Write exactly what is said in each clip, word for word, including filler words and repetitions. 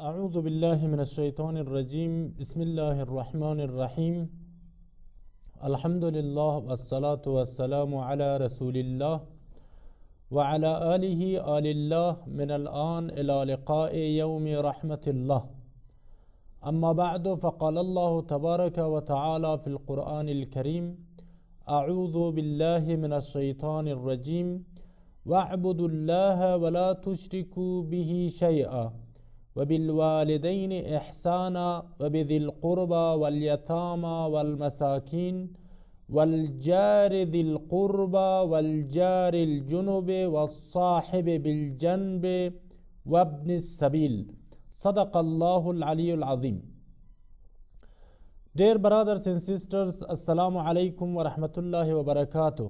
أعوذ بالله من الشيطان الرجيم بسم الله الرحمن الرحيم الحمد لله والصلاة والسلام على رسول الله وعلى آله آل الله من الآن إلى لقاء يوم رحمة الله. أما بعد، فقال الله تبارك وتعالى في القرآن الكريم: أعوذ بالله من الشيطان الرجيم واعبدوا الله ولا تشركوا به شيئا وبالوالدين إحسانا وبذي القربى واليتامى والمساكين والجار ذي القربى والجار الجنب والصاحب بالجنب وابن السبيل. صدق الله العلي العظيم. Dear brothers and sisters, Assalamu alaikum wa rahmatullahi wa barakatuh.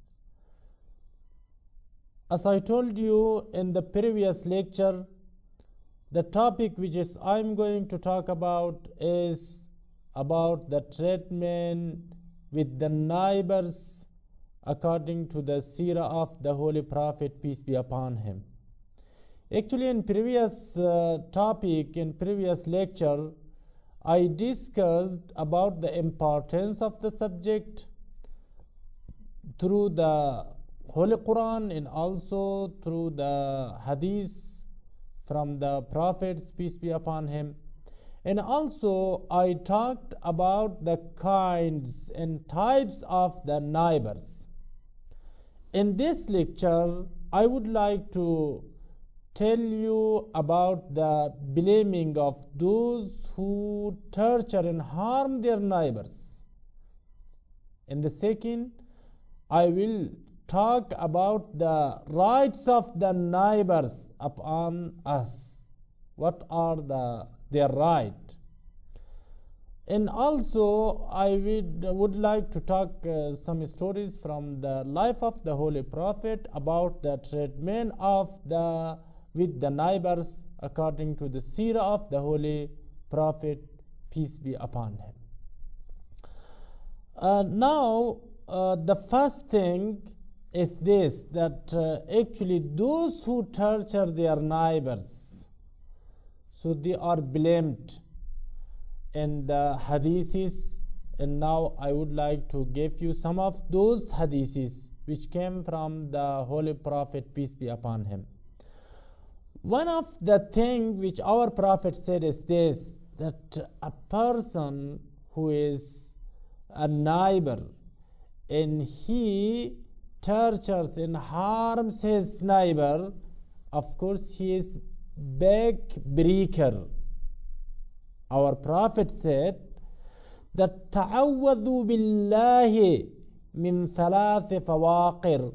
As I told you in the previous lecture, the topic which is I'm going to talk about is about the treatment with the neighbors according to the seerah of the Holy Prophet, peace be upon him. Actually, in previous uh, topic, in previous lecture, I discussed about the importance of the subject through the Holy Quran and also through the hadith from the prophets, peace be upon him. And also I talked about the kinds and types of the neighbors. In this lecture, I would like to tell you about the blaming of those who torture and harm their neighbors. In the second, I will talk about the rights of the neighbors upon us. What are the their right? And also I would, would like to talk uh, some stories from the life of the Holy Prophet about the treatment of the with the neighbors according to the seerah of the Holy Prophet, peace be upon him. Uh, now uh, the first thing is this, that uh, actually those who torture their neighbors, so they are blamed in the hadiths. And now I would like to give you some of those hadiths which came from the Holy Prophet, peace be upon him. One of the things which our Prophet said is this, that a person who is a neighbor and he tortures and harms his neighbor, of course he is backbreaker. Our Prophet said that ta'awwadhu billahi min thalath fawaqir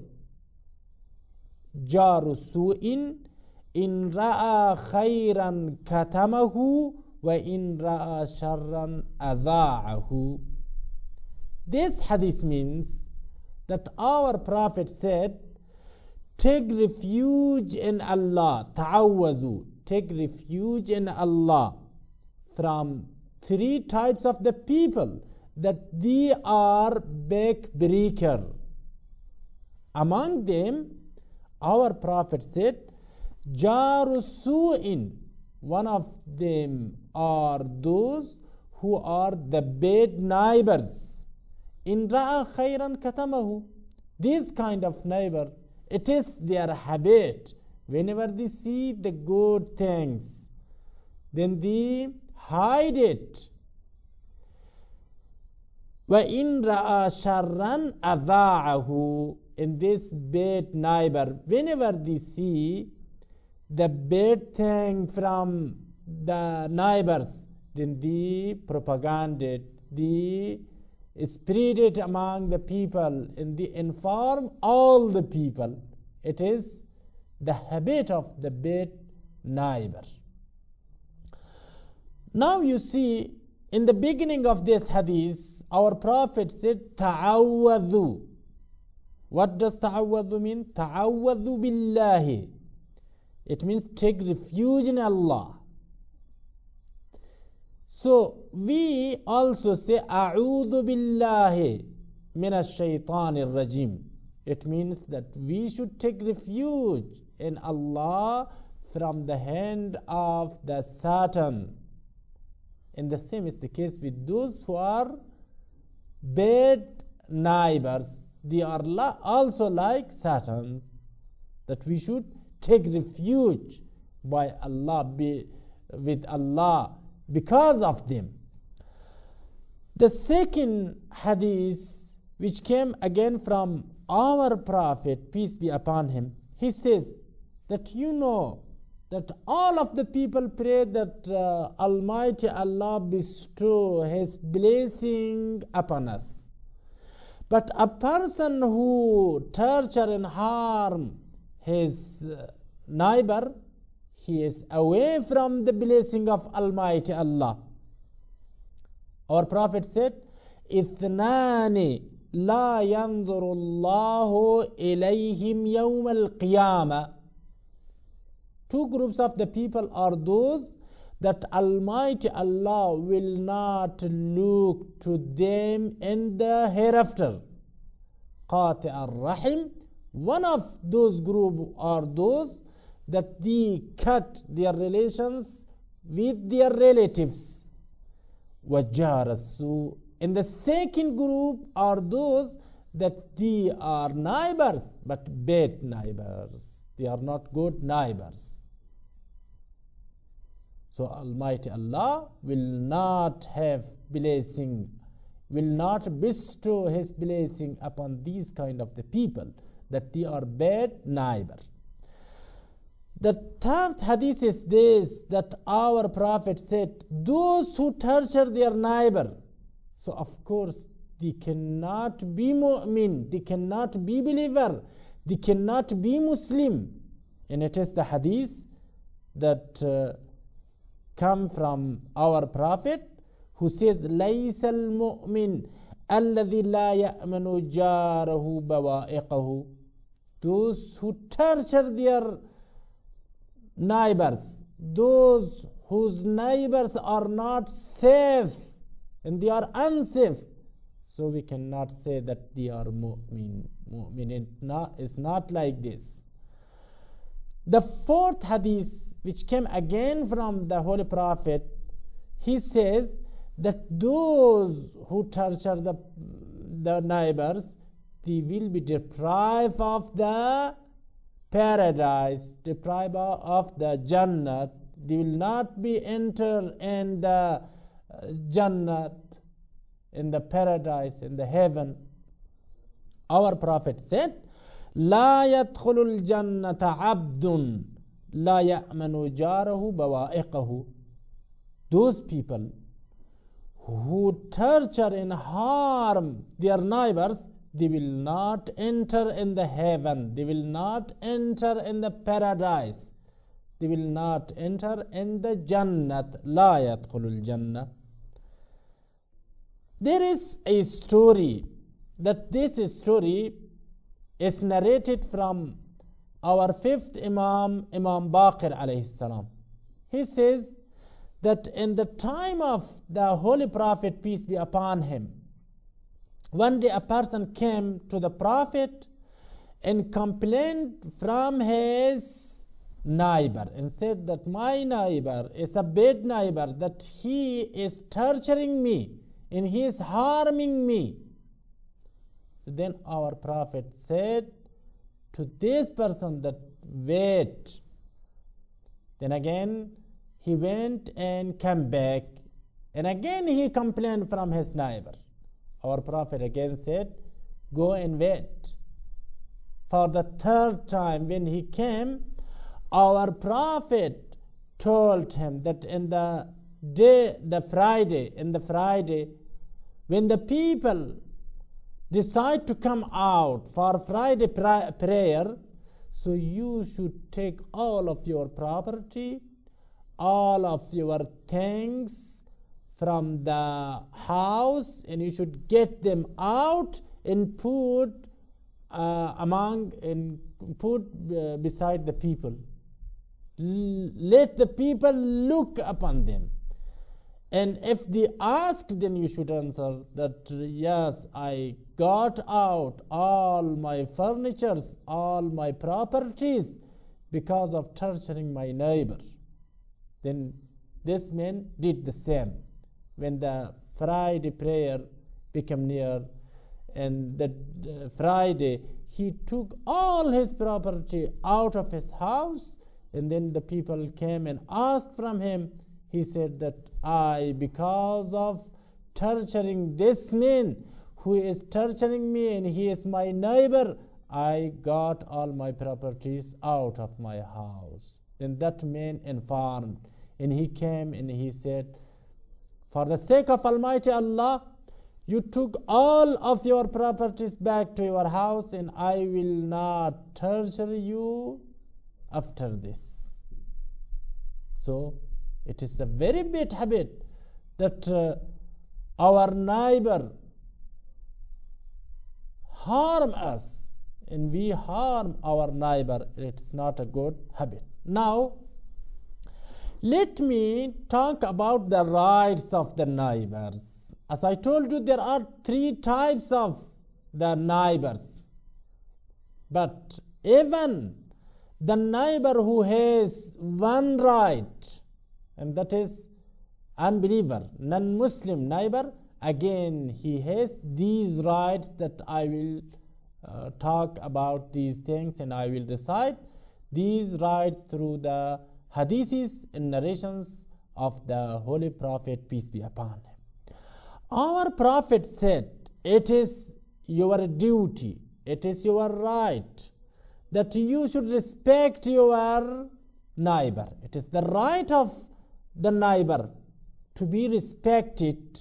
jaru su'in in ra'a khayran katamahu wa in ra'a sharran adha'ahu. This hadith means that our Prophet said, take refuge in Allah, ta'awwazu, take refuge in Allah from three types of the people, that they are backbreaker. Among them, our Prophet said, jaru su'in, one of them are those who are the bad neighbors. In ra'a khayran katamahu, this kind of neighbor, it is their habit, whenever they see the good things, then they hide it. Wa in ra'a sharran adha'ahu, in this bad neighbor, whenever they see the bad thing from the neighbors, then they propagate it, they spread it among the people, and they inform all the people. It is the habit of the bad neighbor. Now you see, in the beginning of this hadith, our Prophet said, ta'awwadhu. What does ta'awwadhu mean? Ta'awwadhu billahi. It means take refuge in Allah. So we also say a'udhu billahi minash shaitanir rajim. It means that we should take refuge in Allah from the hand of the Satan. And the same is the case with those who are bad neighbors. They are la- also like Satan, that we should take refuge by Allah, be with Allah because of them. The second hadith, which came again from our Prophet, peace be upon him, he says that you know that all of the people pray that uh, Almighty Allah bestow His blessing upon us. But a person who torture and harm his uh, neighbor, he is away from the blessing of Almighty Allah. Our Prophet said, "Ithnani la yanzuru Allahu ilayhim yawm al-qiyamah." Two groups of the people are those that Almighty Allah will not look to them in the hereafter. Qati' al-Rahim, one of those groups are those that they cut their relations with their relatives. Wajar as-Su. And the second group are those that they are neighbors, but bad neighbors. They are not good neighbors. So Almighty Allah will not have blessing, will not bestow His blessing upon these kind of the people, that they are bad neighbor. The third hadith is this, that our Prophet said, those who torture their neighbor, so of course they cannot be mu'min, they cannot be believer, they cannot be Muslim. And it is the hadith that uh, come from our Prophet, who says, لَيْسَ الْمُؤْمِنِ الَّذِي لَا يَأْمَنُ جَارَهُ بَوَائِقَهُ. Those who torture their neighbors, those whose neighbors are not safe and they are unsafe, so we cannot say that they are mu'min. Mu'min is not like this. The fourth hadith, which came again from the Holy Prophet, he says that those who torture the, the neighbors, they will be deprived of the paradise, deprived of the Jannat. They will not be entered in the uh, Jannat, in the paradise, in the heaven. Our Prophet said, لا يدخل الجنة عبد لا يأمن جاره بوائقه. Those people who torture and harm their neighbors, they will not enter in the heaven, they will not enter in the paradise, they will not enter in the Jannat. لا يدخل الجنة. There is a story, that this story is narrated from our fifth Imam, Imam Baqir alayhi salam. He says that in the time of the Holy Prophet, peace be upon him, one day a person came to the Prophet and complained from his neighbor and said that my neighbor is a bad neighbor, that he is torturing me and he is harming me. So then our Prophet said to this person that wait. Then again he went and came back, and again he complained from his neighbor. Our Prophet again said, go and wait. For the third time when he came, our Prophet told him that in the day, the Friday, in the Friday, when the people decide to come out for Friday pra- prayer, so you should take all of your property, all of your things from the house, and you should get them out and put uh, among and put uh, beside the people. L- let the people look upon them. And if they ask, then you should answer that, yes, I got out all my furnitures, all my properties, because of torturing my neighbor. Then this man did the same. When the Friday prayer became near, and that uh, Friday, he took all his property out of his house, and then the people came and asked from him. He said that I, because of torturing this man who is torturing me and he is my neighbor, I got all my properties out of my house. Then that man informed, and he came and he said, for the sake of Almighty Allah, you took all of your properties back to your house, and I will not torture you after this. So it is a very bad habit that uh, our neighbor harm us and we harm our neighbor. It is not a good habit. Now, let me talk about the rights of the neighbors. As I told you, there are three types of the neighbors. But even the neighbor who has one right, and that is unbeliever, non-Muslim neighbor, again he has these rights that I will uh, talk about these things, and I will recite these rights through the hadiths and narrations of the Holy Prophet, peace be upon him. Our Prophet said, it is your duty, it is your right that you should respect your neighbor. It is the right of the neighbor to be respected.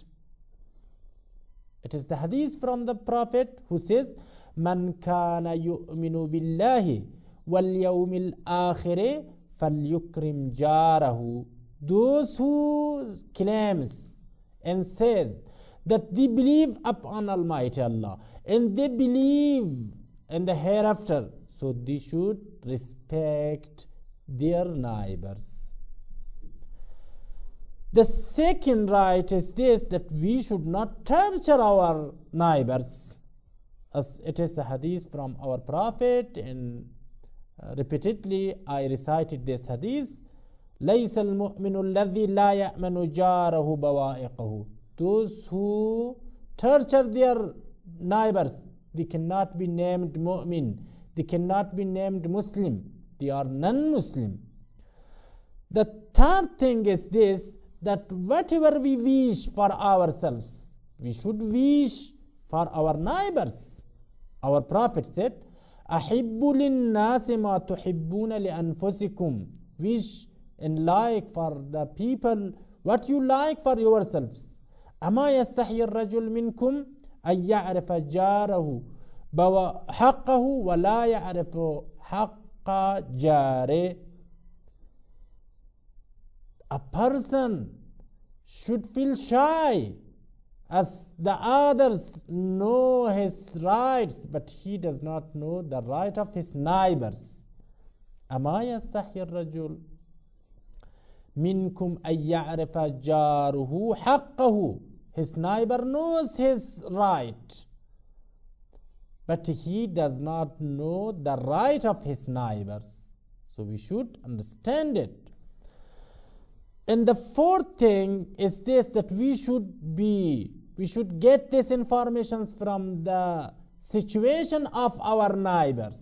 It is the hadith from the Prophet who says, Man kana yu'minu billahi wal yawmil akhiri falyukrim jarahu. Those who claims and says that they believe upon Almighty Allah and they believe in the hereafter, so they should respect their neighbors. The second right is this, that we should not torture our neighbors, as it is a hadith from our Prophet, and uh, repeatedly I recited this hadith. لَيْسَ الْمُؤْمِنُ الَّذِي لَا يَأْمَنُ جَارَهُ بَوَائِقَهُ. Those who torture their neighbors, they cannot be named mu'min, they cannot be named Muslim, they are non-Muslim. The third thing is this, that whatever we wish for ourselves, we should wish for our neighbors. Our Prophet said, أَحِبُّ لِلنَّاسِ مَا تُحِبُّونَ لِأَنفُسِكُمْ. Wish and like for the people what you like for yourselves. أَمَا يَسْتَحْيِ الرَّجُلُ مِنْكُمْ أَنْ يَعْرِفَ جَارَهُ حَقَّهُ وَلَا يَعْرِفُ حَقَّ جَارِهِ. A person should feel shy as the others know his rights, but he does not know the right of his neighbors. أَمَا يَسْتَحْيِ الرَّجُلُ مِنْكُمْ أَنْ يَعْرِفَ جَارُهُ حَقَّهُ. His neighbor knows his right, but he does not know the right of his neighbors. So we should understand it. And the fourth thing is this, that we should be, we should get this information from the situation of our neighbors.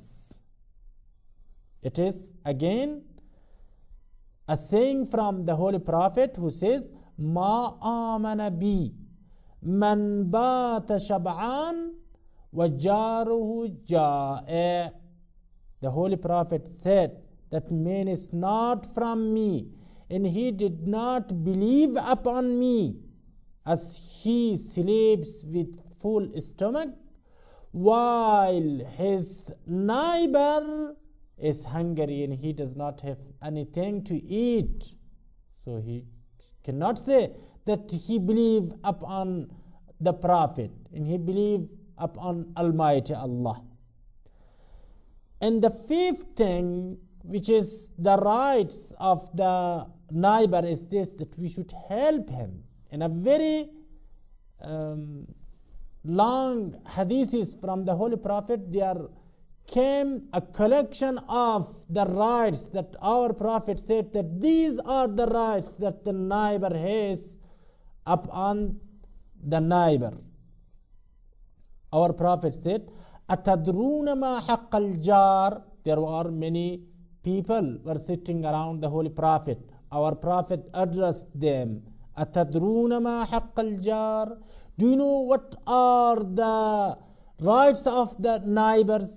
It is again a saying from the Holy Prophet who says, Ma amana bi man bata shab'an wa jaruhu ja'i. The Holy Prophet said that man is not from me, and he did not believe upon me, as he sleeps with full stomach while his neighbor is hungry and he does not have anything to eat. So he cannot say that he believed upon the Prophet and he believed upon Almighty Allah. And the fifth thing, which is the rights of the neighbor, is this, that we should help him. In a very um, long hadiths from the Holy Prophet, they are came a collection of the rights that our Prophet said that these are the rights that the neighbor has upon the neighbor. Our Prophet said, أَتَدْرُونَ مَا حَقَّ الْجَارِ. There were many people were sitting around the Holy Prophet. Our Prophet addressed them, أَتَدْرُونَ مَا حَقَّ الْجَارِ. Do you know what are the rights of the neighbors?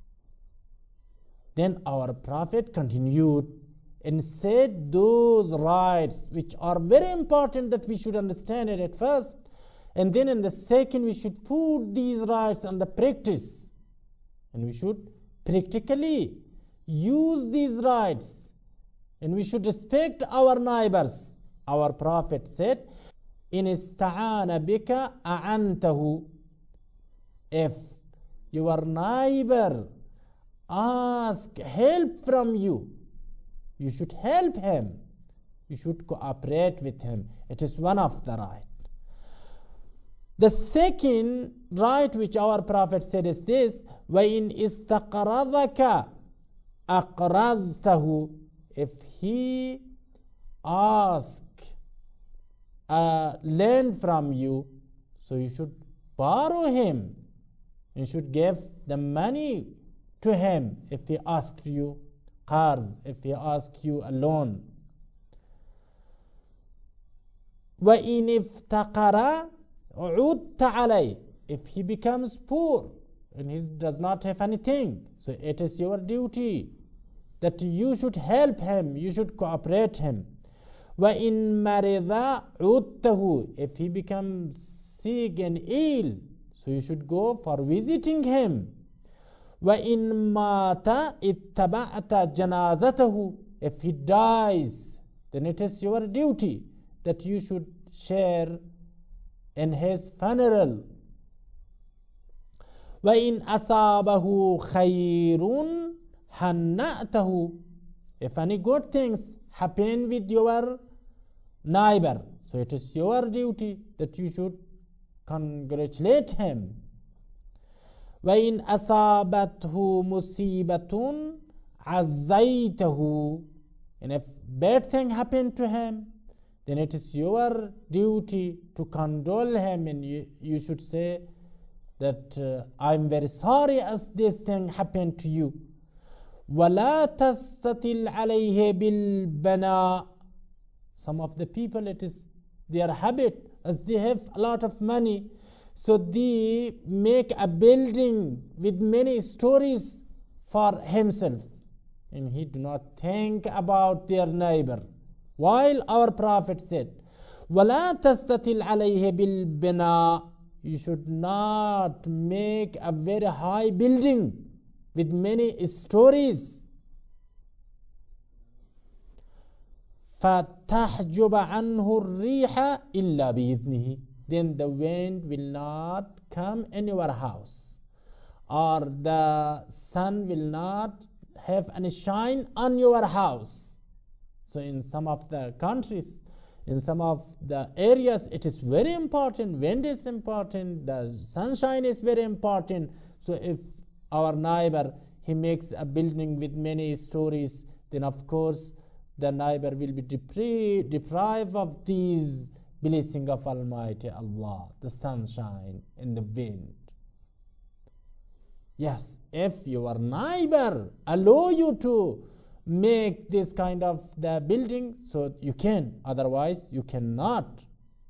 Then our Prophet continued and said those rights which are very important that we should understand it at first, and then in the second we should put these rights on the practice, and we should practically use these rights, and we should respect our neighbors. Our Prophet said, in ista'ana bika a'antahu. If your neighbor ask help from you, you should help him. You should cooperate with him. It is one of the right. The second right which our Prophet said is this: وَإِنْ إِسْتَقْرَضَكَ أَقْرَضْتَهُ. If he ask a land from you, so you should borrow him. You should give the money to him if he asks you qarz, if he asks you a loan. وَإِنِ افْتَقَرَ عُدْتَ عَلَيْهِ. If he becomes poor and he does not have anything, so it is your duty that you should help him, you should cooperate him. وَإِن مَرِضَ عُدْتَهُ. If he becomes sick and ill, so you should go for visiting him. وَإِن مَاتَ اتَّبَعْتَ جَنَازَتَهُ. If he dies, then it is your duty that you should share in his funeral. وَإِن أَصَابَهُ خَيْرٌ هَنَّأْتَهُ. If any good things happen with your neighbor, so it is your duty that you should congratulate him. وَإِنْ أَصَابَتْهُ مُصِيبَةٌ عَزَّيْتَهُ. And if bad thing happened to him, then it is your duty to condole him, and you, you should say that uh, I'm very sorry as this thing happened to you. وَلَا تَسْتَطِلْ عَلَيْهِ بِالْبَنَاءِ. Some of the people, it is their habit, as they have a lot of money, so they make a building with many stories for himself, and he do not think about their neighbor. While our Prophet said, وَلَا تَسْتَطِلْ عَلَيْهِ بِالْبِنَاءِ. You should not make a very high building with many stories. فَتَحْجُبَ عَنْهُ الرِّيحَ إِلَّا بِإِذْنِهِ. Then the wind will not come in your house, or the sun will not have any shine on your house. So in some of the countries, in some of the areas, it is very important. Wind is important, the sunshine is very important. So if our neighbor, he makes a building with many stories, then of course the neighbor will be depri- deprived of these blessing of Almighty Allah, the sunshine and the wind. Yes, if your neighbor allow you to make this kind of the building, so you can, otherwise you cannot.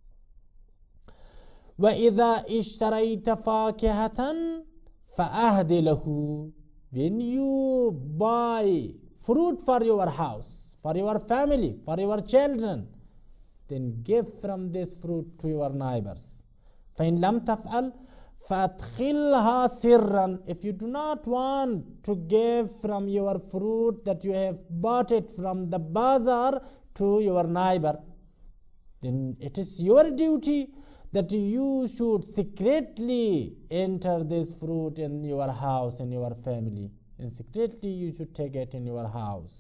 وَإِذَا اشْتَرَيْتَ فَاكِهَةً فَأَهْدِ لَهُ. When you buy fruit for your house, for your family, for your children, then give from this fruit to your neighbors. فَإِن لَمْ تَفْعَلْ فَأَدْخِلْهَا سِرًّا. If you do not want to give from your fruit that you have bought it from the bazaar to your neighbor, then it is your duty that you should secretly enter this fruit in your house, in your family, and secretly you should take it in your house.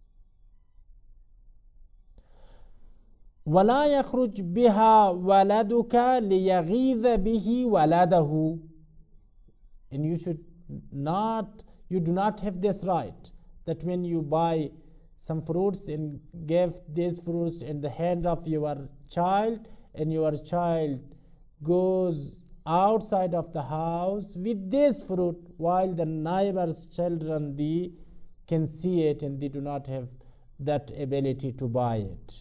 وَلَا يَخْرُجْ بِهَا وَلَدُكَ لِيَغِيظَ بِهِ وَلَدَهُ. And you should not You do not have this right, that when you buy some fruits and give these fruits in the hand of your child, and your child goes outside of the house with this fruit, while the neighbor's children, they can see it and they do not have that ability to buy it.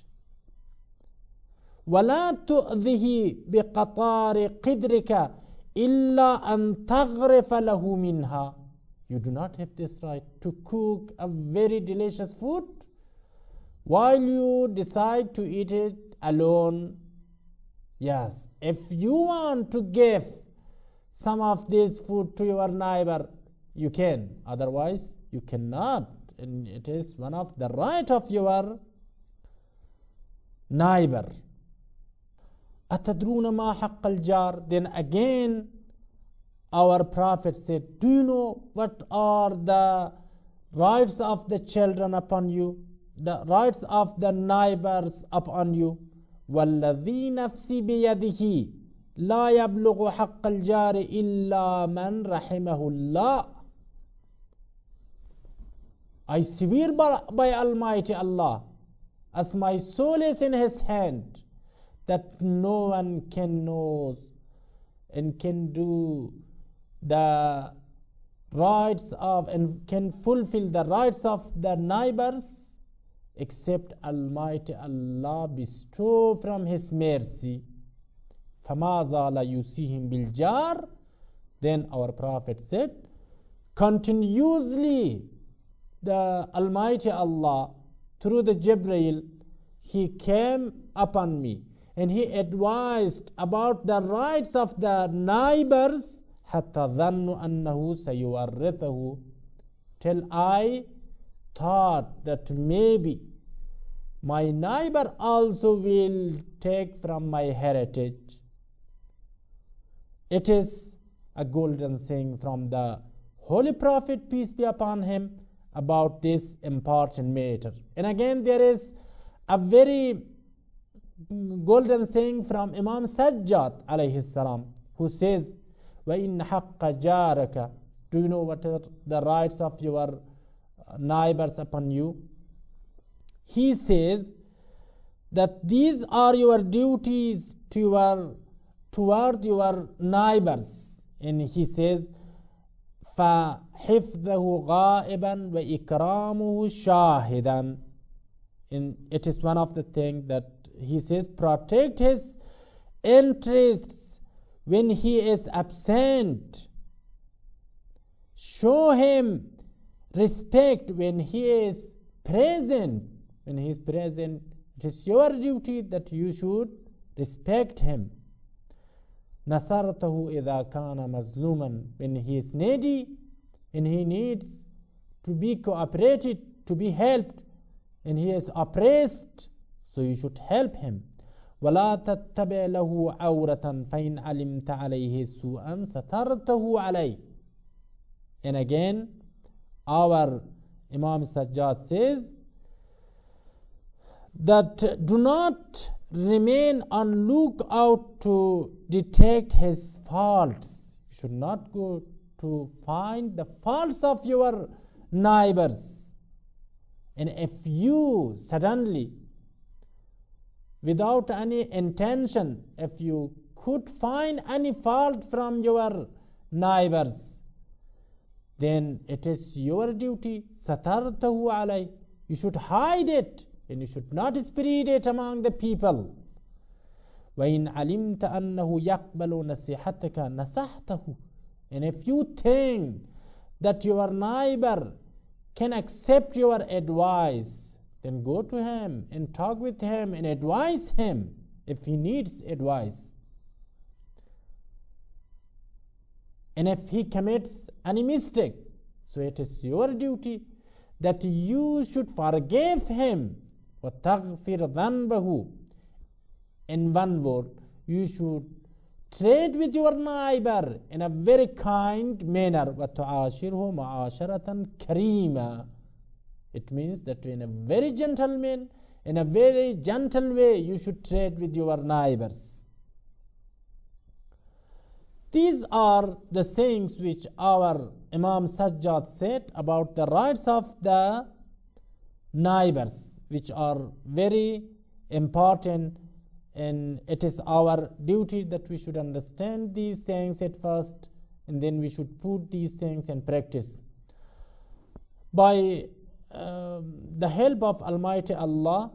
ولا تؤذه بقطار قدرك إلا أن تغرف له منها. You do not have this right to cook a very delicious food while you decide to eat it alone. Yes, if you want to give some of this food to your neighbor, you can. Otherwise, you cannot. And it is one of the right of your neighbor. أتدرون ما حق الجار. Then again, our Prophet said, do you know what are the rights of the children upon you, the rights of the neighbors upon you? والذي نفسي بيده لا يبلغ حق الجار إلا من رحمه الله. I swear by, by Almighty Allah, as my soul is in His hand, that no one can know and can do the rights of and can fulfill the rights of the neighbors except Almighty Allah bestow from His mercy. فَمَا زَالَ يُوصِيهِمْ بِالْجَارِ. Then our Prophet said, continuously the Almighty Allah through the Jibreel, He came upon me and He advised about the rights of the neighbors حتى ظنوا أنه سيورثه, till I thought that maybe my neighbor also will take from my heritage. It is a golden saying from the Holy Prophet, peace be upon him, about this important matter. And again, there is a very golden saying from Imam Sajjad alayhi salam, who says, وَإِنَّ حَقَّ جَارَكَ. Do you know what are the rights of your neighbors upon you? He says that these are your duties to your, toward your neighbors. And he says, فَحِفْظَهُ غَائِبًا وَإِكْرَامُهُ شَاهِدًا. And it is one of the things that he says, protect his interests when he is absent. Show him respect when he is present. When he is present, it is your duty that you should respect him. نَصَرْتَهُ إِذَا كَانَ مَظْلُومًا. When he is needy and he needs to be cooperated, to be helped, and he is oppressed, so you should help him. وَلَا تَتَّبِعْ لَهُ عَوْرَةً فَإِنْ عَلِمْتَ عَلَيْهِ سُوءًا سَتَرْتَهُ عَلَيْهِ. And again, our Imam Sajjad says that do not remain on lookout to detect his faults. You should not go to find the faults of your neighbors. And if you suddenly, without any intention, if you could find any fault from your neighbors, then it is your duty, satartahu alay. You should hide it and you should not spread it among the people. وَإِنْ عَلِمْتَ أَنَّهُ يَقْبَلُ نَصِيحَتَكَ نَصَحْتَهُ. And if you think that your neighbor can accept your advice, then go to him and talk with him and advise him if he needs advice. And if he commits any mistake, so it is your duty that you should forgive him. وَتَغْفِرْ ذَنْبَهُ. In one word, you should treat with your neighbor in a very kind manner. وَتُعَاشِرْهُ مَعَاشَرَةً كَرِيمًا. It means that in a very gentleman, in a very gentle way, you should treat with your neighbors. These are the sayings which our Imam Sajjad said about the rights of the neighbors, which are very important, and it is our duty that we should understand these things at first, and then we should put these things in practice. By um, the help of Almighty Allah,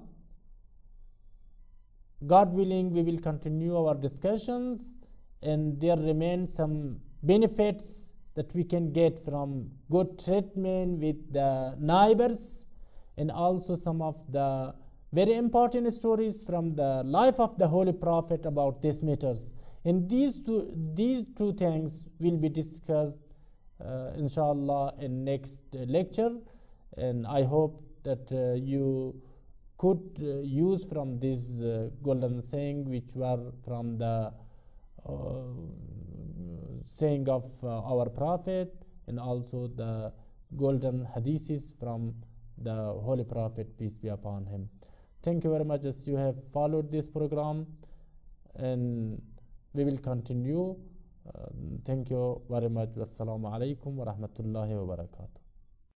God willing, we will continue our discussions, and there remain some benefits that we can get from good treatment with the neighbors, and also some of the very important stories from the life of the Holy Prophet about these matters. And these two, these two things will be discussed uh, inshallah in next uh, lecture, and I hope that uh, you could uh, use from this uh, golden saying, which were from the uh, saying of uh, our Prophet, and also the golden hadiths from the Holy Prophet, peace be upon him. Thank you very much as you have followed this program, and we will continue. Uh, thank you very much. Wassalamu alaikum wa rahmatullahi wa barakatuh.